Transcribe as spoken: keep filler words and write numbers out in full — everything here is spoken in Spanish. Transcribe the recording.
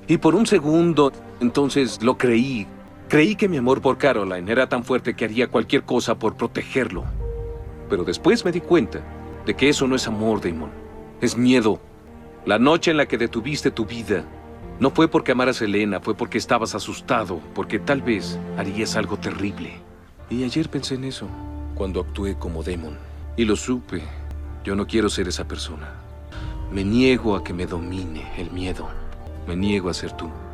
Y por un segundo, entonces lo creí. Creí que mi amor por Caroline era tan fuerte que haría cualquier cosa por protegerlo. Pero después me di cuenta de que eso no es amor, Damon. Es miedo. La noche en la que detuviste tu vida no fue porque amaras a Elena, fue porque estabas asustado, porque tal vez harías algo terrible. Y ayer pensé en eso, cuando actué como Damon. Y lo supe. Yo no quiero ser esa persona. Me niego a que me domine el miedo. Me niego a ser tú.